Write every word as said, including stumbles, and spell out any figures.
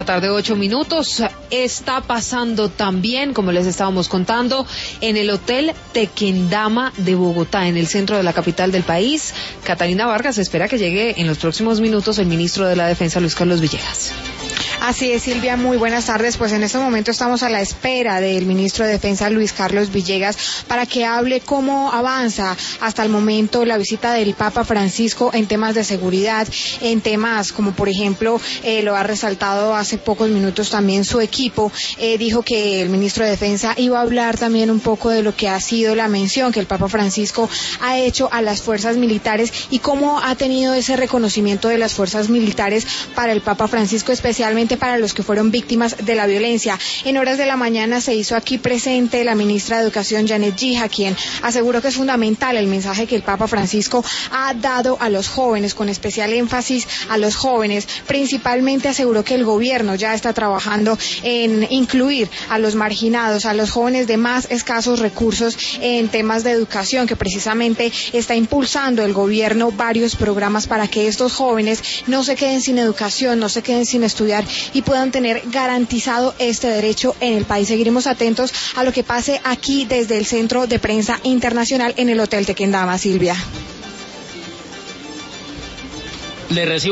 tarde, ocho minutos. Está pasando también, como les estábamos contando, en el Hotel Tequendama de Bogotá, en el centro de la capital del país. Catalina Vargas espera que llegue en los próximos minutos el ministro de la Defensa, Luis Carlos Villegas. Así es, Silvia, muy buenas tardes. Pues en este momento estamos a la espera del ministro de Defensa, Luis Carlos Villegas, para que hable cómo avanza hasta el momento la visita del Papa Francisco en temas de seguridad, en temas como por ejemplo, eh, lo ha resaltado hace pocos minutos también su equipo, eh, dijo que el ministro de Defensa iba a hablar también un poco de lo que ha sido la mención que el Papa Francisco ha hecho a las fuerzas militares y cómo ha tenido ese reconocimiento de las fuerzas militares para el Papa Francisco, especialmente para los que fueron víctimas de la violencia. En horas de la mañana se hizo aquí presente la ministra de Educación, Janet Gija, quien aseguró que es fundamental el mensaje que el Papa Francisco ha dado a los jóvenes, con especial énfasis a los jóvenes. Principalmente aseguró que el gobierno ya está trabajando en incluir a los marginados, a los jóvenes de más escasos recursos en temas de educación, que precisamente está impulsando el gobierno varios programas para que estos jóvenes no se queden sin educación, no se queden sin estudiar y puedan tener garantizado este derecho en el país. Seguiremos atentos a lo que pase aquí desde el Centro de Prensa Internacional en el Hotel Tequendama, Silvia. Le recibo